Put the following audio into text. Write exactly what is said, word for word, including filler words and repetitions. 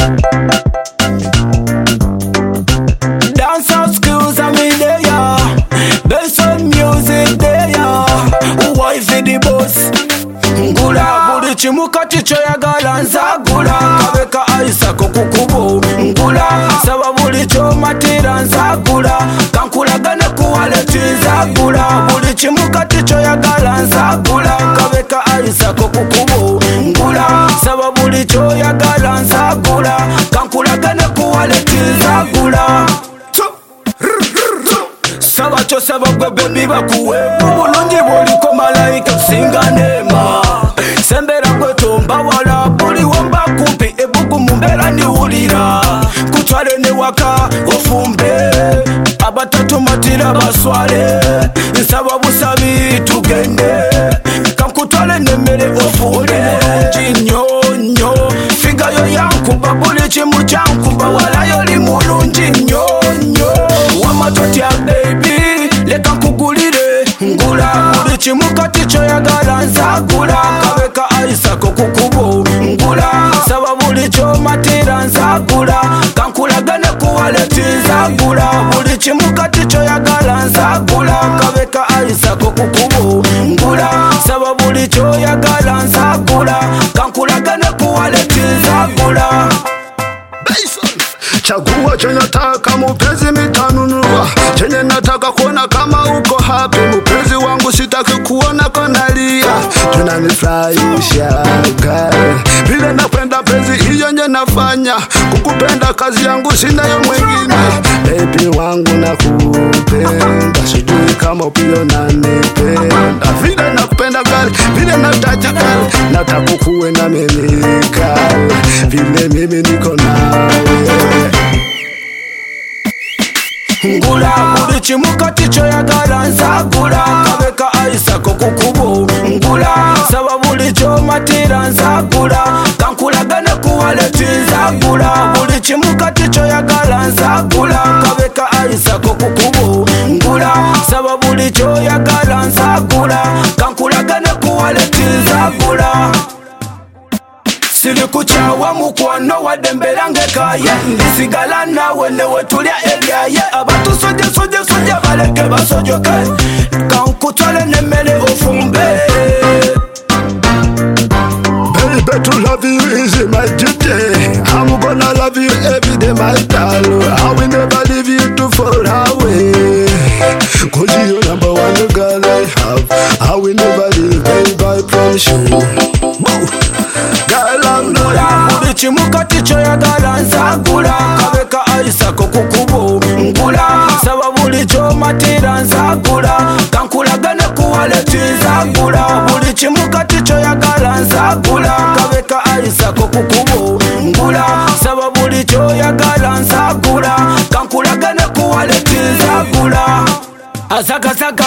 Dancehall skills are me there, yeah. Dancehall music there, yeah. Wife the boss. Ngula buli chimuka ticho yagala nzagula kabeka aisa kukukubo. Ngula saba buli choma tira nzagula kankulagana kuwaleti nzagula buli chimuka ticho yagala nzagula kabeka aisa kukukubo. Ngula saba buli cho yagala nzagula kankulagana kuwaleti nzagula. Saba cho saba gwe baby bakuwe bulungi buliko malaika singa nema sembera gwe tomba wala buli womba kumpi ebugu mumbera ndiwulira kutwale ne waka ofumbe abatatu matira baswale nsaba busabi tugende kankutwale nemmere ofule jinyo nyo figa yo yankuba buli chimu chankuba wala yoli mulungi nyo nyo wamatotya baby leka nkugulire ngula buli chimuka ticho yagala nzagula kabeka aisako kukubo. Ngula saba buli choma tira nzagula kankulagane kuwaleti nzagula buli chimuka ticho yagala nzagula kabeka aisako kukubo. Ngula saba buli cho yagala nzagula kankulagane kuwaleti nzagula. Chagua chenye nataka mupenzi mitanunua, chenye nataka kuona kama uko happy. Mupenzi wangu sitaki kuona konalia, tunanifurahisha girl. Vile napenda penzi hiyo nye nafanya, kukupenda kazi yangu sinayo mwengine. Baby wangu nakupenda, sijui kama pia unanipenda. Vile nakupenda girl, vile nataja girl, nataka kuwe na mimi girl, vile mimi niko nawe. Ngula buli chimuka ticho yagala nzagula kabeka aisako kukubo. Ngula saba buli choma tira nzagula kankulagane kuwaleti nzagula buli chimuka ticho yagala nzagula kabeka aisako kukubo. Ngula saba buli cho yagala nzagula kankulagane kuwaleti nzagula. Sili kuchawa mukwano wadembera ngekaye ndisigala nawe newe tulya ebyaye abantu soje soje soje baleke basojoke kankutwale nemmere ofumbe. Baby, to love you is my duty. I'm gonna love you every day, my darling. I will never leave you to fall away, cause you're number one girl I have. I will never leave, baby, I promise you. Buli chimuka ticho yagala nzagula kabeka aisako kukubo. Ngula saba buli choma tira nzagula kankulagane kuwaleti nzagula buli chimuka ticho yagala nzagula kabeka aisako kukubo. Ngula saba buli cho yagala nzagula kankulagane kuwaleti nzagula. Azaka zaka